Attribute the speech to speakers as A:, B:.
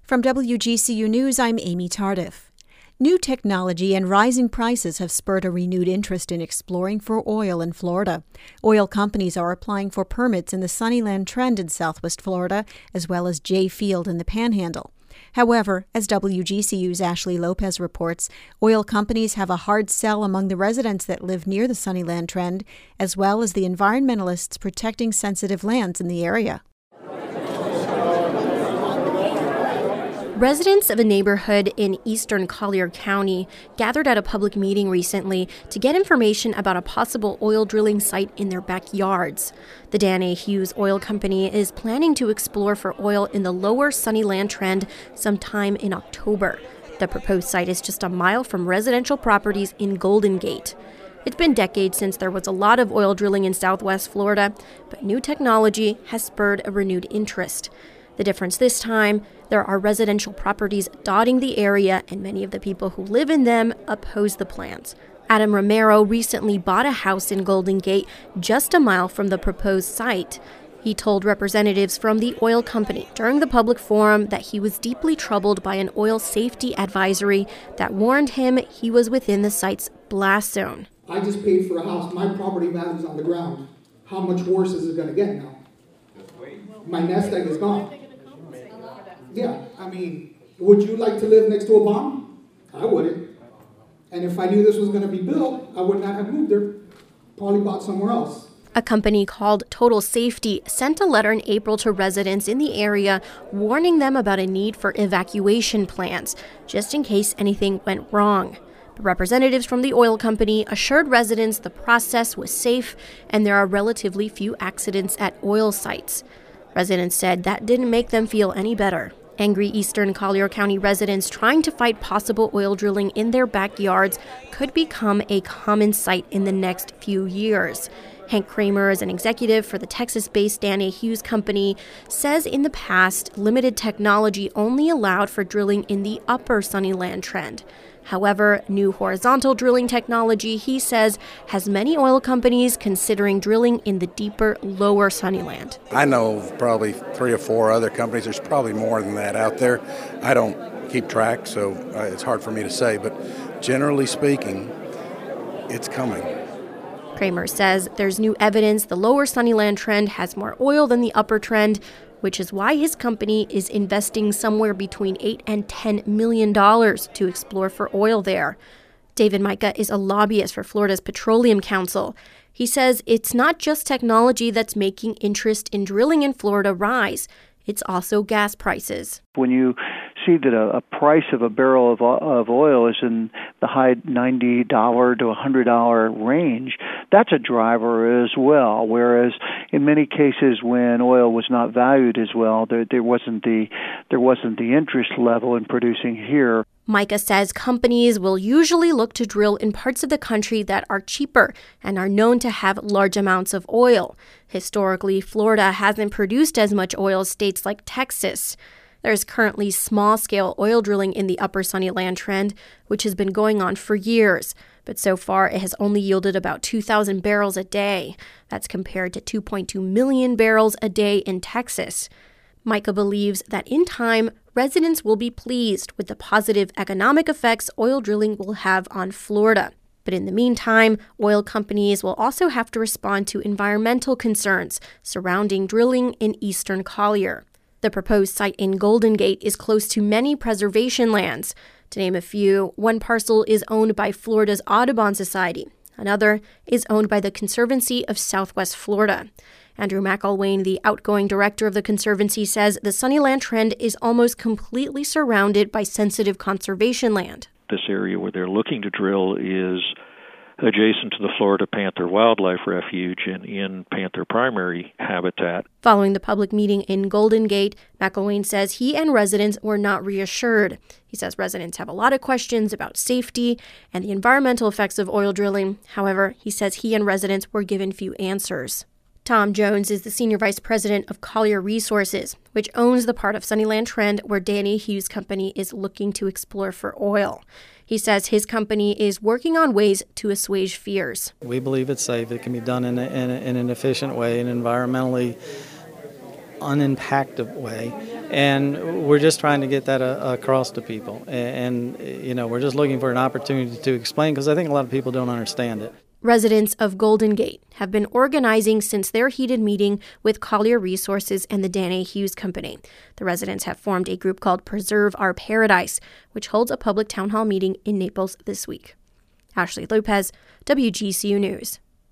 A: From WGCU News, I'm Amy Tardif. New technology and rising prices have spurred a renewed interest in exploring for oil in Florida. Oil companies are applying for permits in the Sunnyland Trend in southwest Florida, as well as Jay Field in the Panhandle. However, as WGCU's Ashley Lopez reports, oil companies have a hard sell among the residents that live near the Sunnyland Trend, as well as the environmentalists protecting sensitive lands in the area.
B: Residents of a neighborhood in eastern Collier County gathered at a public meeting recently to get information about a possible oil drilling site in their backyards. The Dan A. Hughes Oil Company is planning to explore for oil in the lower Sunnyland Trend sometime in October. The proposed site is just a mile from residential properties in Golden Gate. It's been decades since there was a lot of oil drilling in southwest Florida, but new technology has spurred a renewed interest. The difference this time, there are residential properties dotting the area, and many of the people who live in them oppose the plans. Adam Romero recently bought a house in Golden Gate just a mile from the proposed site. He told representatives from the oil company during the public forum that he was deeply troubled by an oil safety advisory that warned him he was within the site's blast zone.
C: I just paid for a house. My property value is on the ground. How much worse is it going to get now? My nest egg is gone. Yeah, I mean, would you like to live next to a bomb? I wouldn't. And if I knew this was going to be built, I would not have moved there. Probably bought somewhere else.
B: A company called Total Safety sent a letter in April to residents in the area warning them about a need for evacuation plans, just in case anything went wrong. But representatives from the oil company assured residents the process was safe and there are relatively few accidents at oil sites. Residents said that didn't make them feel any better. Angry eastern Collier County residents trying to fight possible oil drilling in their backyards could become a common sight in the next few years. Hank Kramer is an executive for the Texas-based Dan A. Hughes Company, says in the past, limited technology only allowed for drilling in the upper Sunnyland Trend. However, new horizontal drilling technology, he says, has many oil companies considering drilling in the deeper, lower Sunnyland.
D: I know probably 3 or 4 other companies. There's probably more than that out there. I don't keep track, so it's hard for me to say. But generally speaking, it's coming.
B: Kramer says there's new evidence the lower Sunnyland Trend has more oil than the upper trend, which is why his company is investing somewhere between $8 and $10 million to explore for oil there. David Micah is a lobbyist for Florida's Petroleum Council. He says it's not just technology that's making interest in drilling in Florida rise. It's also gas prices.
E: When you see that a price of a barrel of oil is in the high $90 to $100 range, that's a driver as well. Whereas in many cases when oil was not valued as well, there wasn't the interest level in producing here.
B: Micah says companies will usually look to drill in parts of the country that are cheaper and are known to have large amounts of oil. Historically, Florida hasn't produced as much oil as states like Texas. There's currently small-scale oil drilling in the upper Sunnyland Trend, which has been going on for years. But so far, it has only yielded about 2,000 barrels a day. That's compared to 2.2 million barrels a day in Texas. Micah believes that in time, residents will be pleased with the positive economic effects oil drilling will have on Florida. But in the meantime, oil companies will also have to respond to environmental concerns surrounding drilling in eastern Collier. The proposed site in Golden Gate is close to many preservation lands. To name a few, one parcel is owned by Florida's Audubon Society. Another is owned by the Conservancy of Southwest Florida. Andrew McElwain, the outgoing director of the Conservancy, says the Sunnyland Trend is almost completely surrounded by sensitive conservation land.
F: This area where they're looking to drill is adjacent to the Florida Panther Wildlife Refuge and in panther primary habitat.
B: Following the public meeting in Golden Gate, McElwain says he and residents were not reassured. He says residents have a lot of questions about safety and the environmental effects of oil drilling. However, he says he and residents were given few answers. Tom Jones is the senior vice president of Collier Resources, which owns the part of Sunnyland Trend where Dan A. Hughes Company is looking to explore for oil. He says his company is working on ways to assuage fears.
G: We believe it's safe. It can be done in an efficient way and environmentally unimpacted way, and we're just trying to get that across to people. And we're just looking for an opportunity to explain, because I think a lot of people don't understand it.
B: Residents of Golden Gate have been organizing since their heated meeting with Collier Resources and the Danae Hughes Company. The residents have formed a group called Preserve Our Paradise, which holds a public town hall meeting in Naples this week. Ashley Lopez, WGCU News.